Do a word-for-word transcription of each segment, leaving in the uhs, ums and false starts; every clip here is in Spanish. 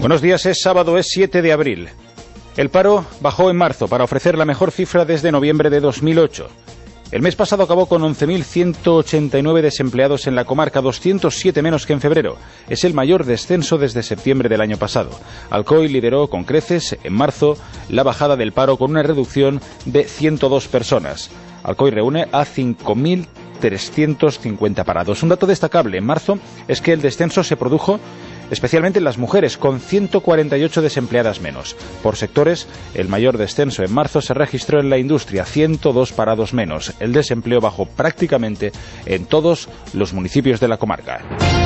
Buenos días, es sábado, es siete de abril. El paro bajó en marzo para ofrecer la mejor cifra desde noviembre de dos mil ocho. El mes pasado acabó con once mil ciento ochenta y nueve desempleados en la comarca, doscientos siete menos que en febrero. Es el mayor descenso desde septiembre del año pasado. Alcoy lideró con creces en marzo la bajada del paro con una reducción de ciento dos personas. Alcoy reúne a cinco mil trescientos cincuenta parados. Un dato destacable en marzo es que el descenso se produjo especialmente en las mujeres, con ciento cuarenta y ocho desempleadas menos. Por sectores, el mayor descenso en marzo se registró en la industria, ciento dos parados menos. El desempleo bajó prácticamente en todos los municipios de la comarca.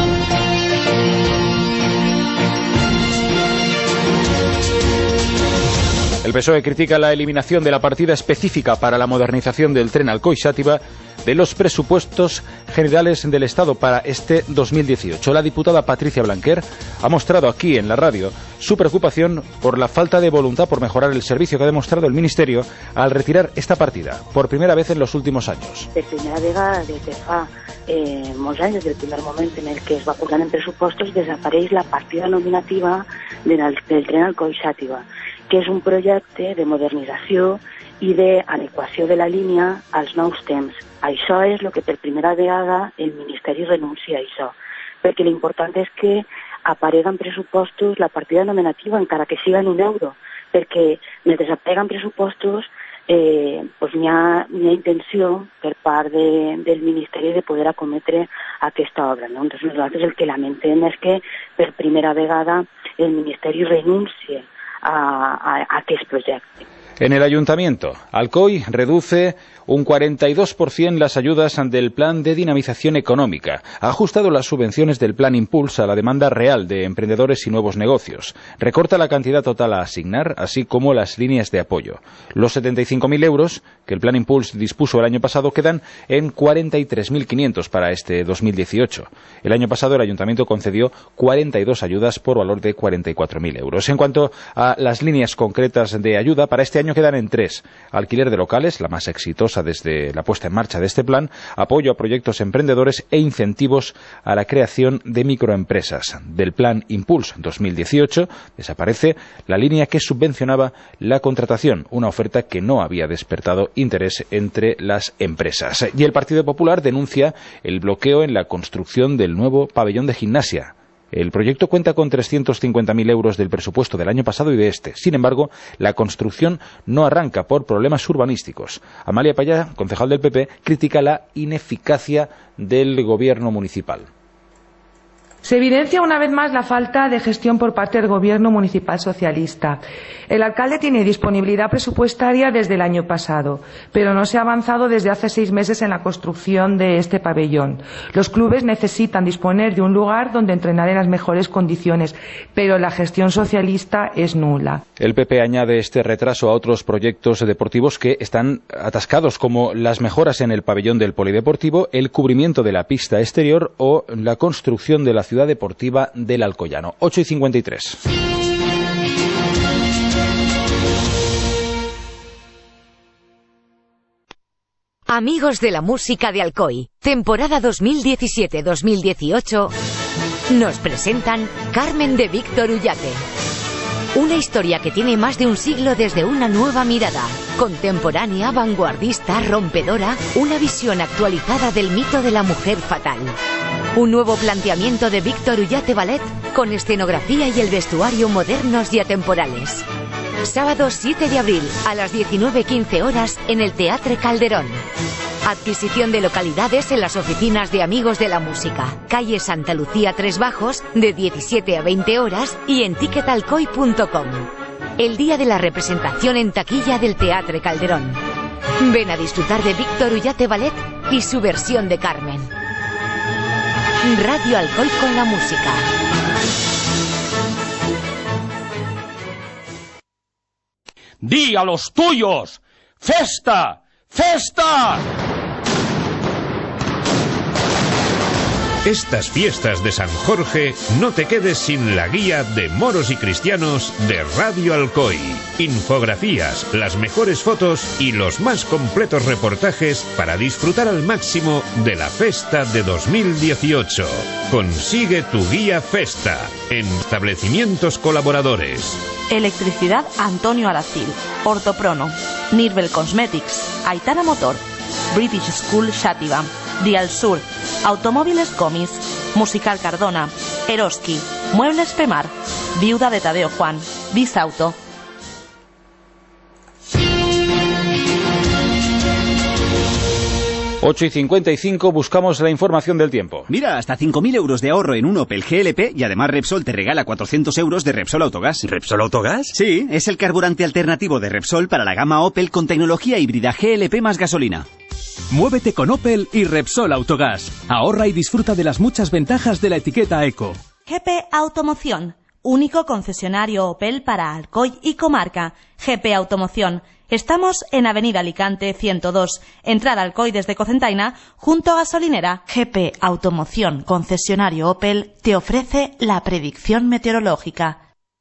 El P S O E critica la eliminación de la partida específica para la modernización del tren Alcoy-Xàtiva de los presupuestos generales del Estado para este dos mil dieciocho. La diputada Patricia Blanquer ha mostrado aquí en la radio su preocupación por la falta de voluntad por mejorar el servicio que ha demostrado el Ministerio al retirar esta partida, por primera vez en los últimos años. De primera vegada, des de fa eh, molts anys, des del primer moment en el que es va posar en pressupostos, desapareix la partida nominativa del, del tren Alcoy-Xàtiva, que és un projecte de modernització i d'adequació de la línia als nous temps. Això és el que per primera vegada el Ministeri renuncia a això, perquè l'important és que aparega en pressupostos la partida nominativa, encara que siga en un euro, perquè mentre aparega en pressupostos eh, pues n'hi ha, n'hi ha intenció per part de, del Ministeri de poder acometre aquesta obra, no? Entonces nosaltres el que lamentem és que per primera vegada el Ministeri renuncia a, a, a aquest projecte. En el Ayuntamiento, Alcoy reduce un cuarenta y dos por ciento las ayudas del Plan de Dinamización Económica. Ha ajustado las subvenciones del Plan Impulsa a la demanda real de emprendedores y nuevos negocios. Recorta la cantidad total a asignar, así como las líneas de apoyo. Los setenta y cinco mil euros que el Plan Impulsa dispuso el año pasado quedan en cuarenta y tres mil quinientos para este dos mil dieciocho. El año pasado el Ayuntamiento concedió cuarenta y dos ayudas por valor de cuarenta y cuatro mil euros. En cuanto a las líneas concretas de ayuda, para este año quedan en tres: alquiler de locales, la más exitosa desde la puesta en marcha de este plan, apoyo a proyectos emprendedores e incentivos a la creación de microempresas. Del Plan Impulse dos mil dieciocho desaparece la línea que subvencionaba la contratación, una oferta que no había despertado interés entre las empresas. Y el Partido Popular denuncia el bloqueo en la construcción del nuevo pabellón de gimnasia. El proyecto cuenta con trescientos cincuenta mil euros del presupuesto del año pasado y de este. Sin embargo, la construcción no arranca por problemas urbanísticos. Amalia Payá, concejal del P P, critica la ineficacia del gobierno municipal. Se evidencia una vez más la falta de gestión por parte del gobierno municipal socialista. El alcalde tiene disponibilidad presupuestaria desde el año pasado, pero no se ha avanzado desde hace seis meses en la construcción de este pabellón. Los clubes necesitan disponer de un lugar donde entrenar en las mejores condiciones, pero la gestión socialista es nula. El P P añade este retraso a otros proyectos deportivos que están atascados, como las mejoras en el pabellón del polideportivo, el cubrimiento de la pista exterior o la construcción de la ciudad deportiva del Alcoyano. ocho y cincuenta y tres. Amigos de la música de Alcoy, temporada dos mil diecisiete dos mil dieciocho, nos presentan Carmen de Víctor Ullate. Una historia que tiene más de un siglo desde una nueva mirada, contemporánea, vanguardista, rompedora, una visión actualizada del mito de la mujer fatal. Un nuevo planteamiento de Víctor Ullate Ballet con escenografía y el vestuario modernos y atemporales. Sábado siete de abril a las diecinueve quince horas en el Teatre Calderón. Adquisición de localidades en las oficinas de Amigos de la Música, calle Santa Lucía tres Bajos, de diecisiete a veinte horas y en ticket alcoy punto com. El día de la representación en taquilla del Teatre Calderón. Ven a disfrutar de Víctor Ullate Ballet y su versión de Carmen. Radio Alcoy con la música. Di a los tuyos: ¡Festa! ¡Festa! Estas fiestas de San Jorge no te quedes sin la guía de moros y cristianos de Radio Alcoy. Infografías, las mejores fotos y los más completos reportajes para disfrutar al máximo de la festa de dos mil dieciocho. Consigue tu guía Festa en establecimientos colaboradores. Electricidad Antonio Aracil, Ortoprono, Nirbel Cosmetics, Aitana Motor, British School Xàtiva, Dial Sur, Automóviles Comis, Musical Cardona, Eroski, Muebles Pemar, Viuda de Tadeo Juan, Bisauto. ocho y cincuenta y cinco, buscamos la información del tiempo. Mira, hasta cinco mil euros de ahorro en un Opel G L P y además Repsol te regala cuatrocientos euros de Repsol Autogás. ¿Repsol Autogás? Sí, es el carburante alternativo de Repsol para la gama Opel con tecnología híbrida G L P más gasolina. Muévete con Opel y Repsol Autogás. Ahorra y disfruta de las muchas ventajas de la etiqueta Eco. G P Automoción, único concesionario Opel para Alcoy y comarca. G P Automoción. Estamos en Avenida Alicante ciento dos, entrada Alcoy desde Cocentaina, junto a Gasolinera. G P Automoción, concesionario Opel, te ofrece la predicción meteorológica.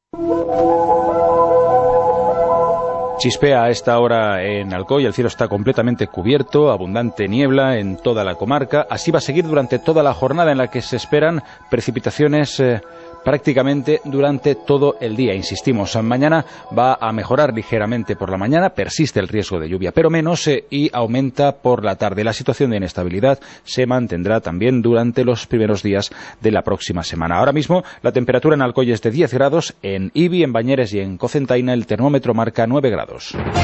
Chispea a esta hora en Alcoy, el cielo está completamente cubierto, abundante niebla en toda la comarca. Así va a seguir durante toda la jornada, en la que se esperan precipitaciones eh, prácticamente durante todo el día. Insistimos, mañana va a mejorar ligeramente por la mañana, persiste el riesgo de lluvia, pero menos, eh, y aumenta por la tarde. La situación de inestabilidad se mantendrá también durante los primeros días de la próxima semana. Ahora mismo la temperatura en Alcoy es de diez grados, en Ibi, en Bañeres y en Cocentaina el termómetro marca nueve grados.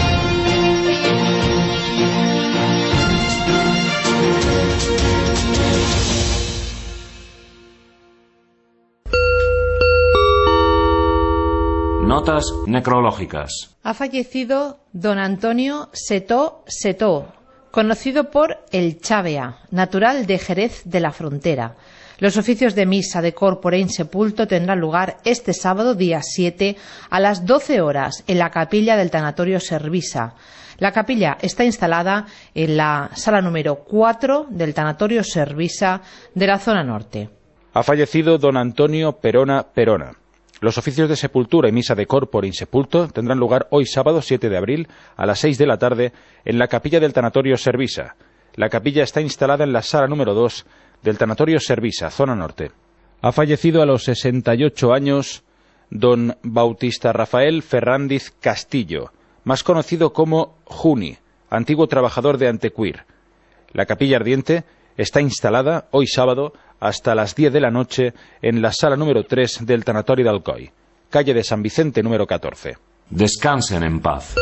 Notas necrológicas. Ha fallecido don Antonio Setó Setó, conocido por el Chavea, natural de Jerez de la Frontera. Los oficios de misa de corpore insepulto tendrán lugar este sábado, día siete, a las doce horas, en la capilla del tanatorio Servisa. La capilla está instalada en la sala número cuatro del tanatorio Servisa de la zona norte. Ha fallecido don Antonio Perona Perona. Los oficios de sepultura y misa de corpore insepulto tendrán lugar hoy sábado siete de abril a las seis de la tarde en la capilla del tanatorio Servisa. La capilla está instalada en la sala número dos del tanatorio Servisa, zona norte. Ha fallecido a los sesenta y ocho años don Bautista Rafael Ferrandiz Castillo, más conocido como Juni, antiguo trabajador de Antequer. La capilla ardiente está instalada hoy sábado hasta las diez de la noche en la sala número tres del tanatorio de Alcoy, calle de San Vicente número catorce. Descansen en paz.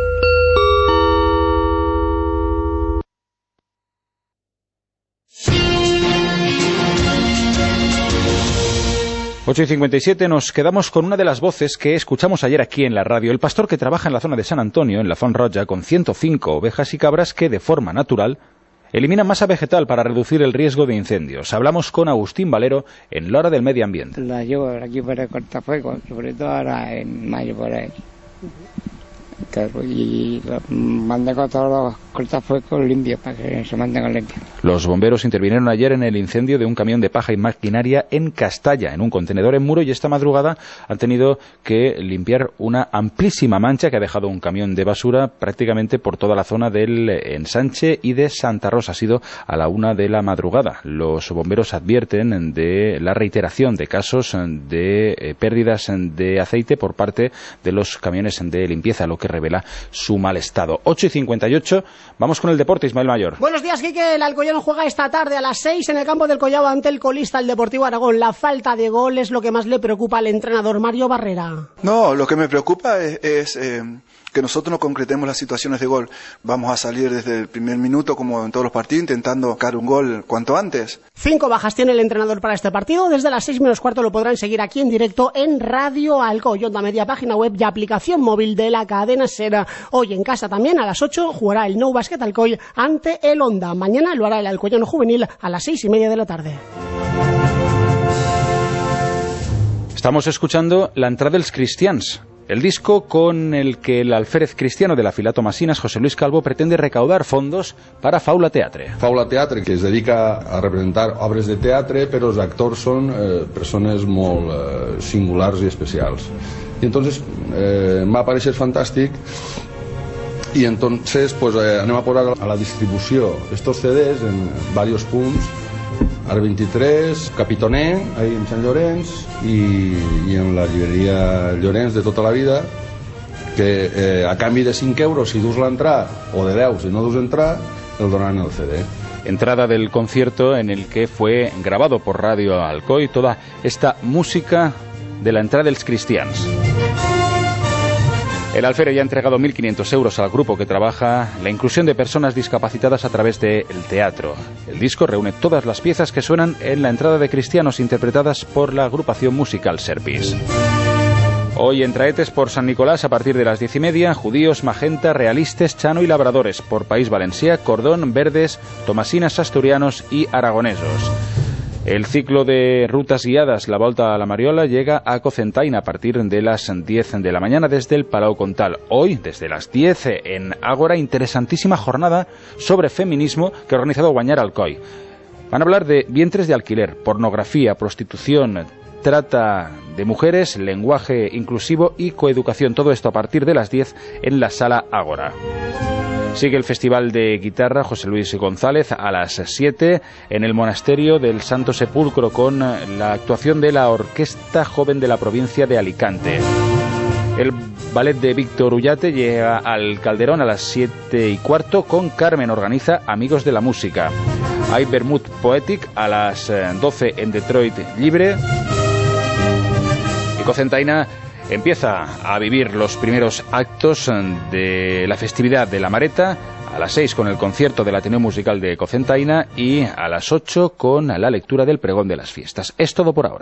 ocho y cincuenta y siete, nos quedamos con una de las voces que escuchamos ayer aquí en la radio. El pastor que trabaja en la zona de San Antonio, en la Font Roja, con ciento cinco ovejas y cabras que, de forma natural, eliminan masa vegetal para reducir el riesgo de incendios. Hablamos con Agustín Valero en la hora del medio ambiente. La llevo aquí para cortafuegos, sobre todo ahora en mayo por ahí. Y mantengo todos los cortafuegos limpios para que se mantengan limpios. Los bomberos intervinieron ayer en el incendio de un camión de paja y maquinaria en Castalla, en un contenedor en Muro, y esta madrugada han tenido que limpiar una amplísima mancha que ha dejado un camión de basura prácticamente por toda la zona del Ensanche y de Santa Rosa. Ha sido a la una de la madrugada. Los bomberos advierten de la reiteración de casos de pérdidas de aceite por parte de los camiones de limpieza, lo que revela su mal estado. ocho y cincuenta y ocho, vamos con el deporte, Ismael Mayor. Buenos días, Quique. El Alcoyano juega esta tarde a las seis en el campo del Collao ante el colista, el Deportivo Aragón. La falta de gol es lo que más le preocupa al entrenador Mario Barrera. No, lo que me preocupa es, es eh, que nosotros no concretemos las situaciones de gol. Vamos a salir desde el primer minuto, como en todos los partidos, intentando sacar un gol cuanto antes. Cinco bajas tiene el entrenador para este partido. Desde las seis menos cuarto lo podrán seguir aquí en directo en Radio Alcoy, Onda Media, página web y aplicación móvil de la cadena SER. Hoy en casa también a las ocho jugará el Nou Basket Alcoy ante el Onda. Mañana lo hará el Alcoyano Juvenil a las seis y media de la tarde. Estamos escuchando la entrada dels cristians, El disco con el que el alférez cristiano de la Filato Masinas, José Luis Calvo, pretende recaudar fondos para Faula Teatre. Faula Teatre, que es dedica a representar obres de teatre, però els actors són eh, persones molt eh, singulars i especials. Y entonces eh, m'ha pareixer fantàstic y entonces pues eh, anem a posar a la distribució estos C Ds en varios punts, al veintitrés, Capitoner, ahí en Sant Llorenç, i, i en la llibreria Llorenç de tota la vida, que eh, a canvi de cinc euros si dus l'entrar, o de deu si no dus entrar, el donaran el C D. Entrada del concierto en el que fue grabado por Radio Alcoy toda esta música de la entrada dels cristians. El alférez ya ha entregado mil quinientos euros al grupo que trabaja la inclusión de personas discapacitadas a través del teatro. El disco reúne todas las piezas que suenan en la entrada de cristianos interpretadas por la agrupación musical Serpis. Hoy en Traetes por San Nicolás a partir de las diez y media, judíos, magenta, realistes, chano y labradores por País Valencià, cordón, verdes, tomasinas, asturianos y aragonesos. El ciclo de rutas guiadas La Volta a la Mariola llega a Cocentaina a partir de las diez de la mañana desde el Palau Contal. Hoy, desde las diez en Ágora, interesantísima jornada sobre feminismo que ha organizado Guanyar Alcoy. Van a hablar de vientres de alquiler, pornografía, prostitución, trata de mujeres, lenguaje inclusivo y coeducación. Todo esto a partir de las diez en la Sala Ágora. Sigue el Festival de Guitarra José Luis González a las siete en el Monasterio del Santo Sepulcro con la actuación de la Orquesta Joven de la provincia de Alicante. El ballet de Víctor Ullate llega al Calderón a las siete y cuarto con Carmen, organiza Amigos de la Música. Hay Vermouth Poetic a las doce en Detroit Libre. Y Cocentaina empieza a vivir los primeros actos de la festividad de la Mareta, a las seis con el concierto del Ateneo Musical de Cocentaina y a las ocho con la lectura del pregón de las fiestas. Es todo por ahora.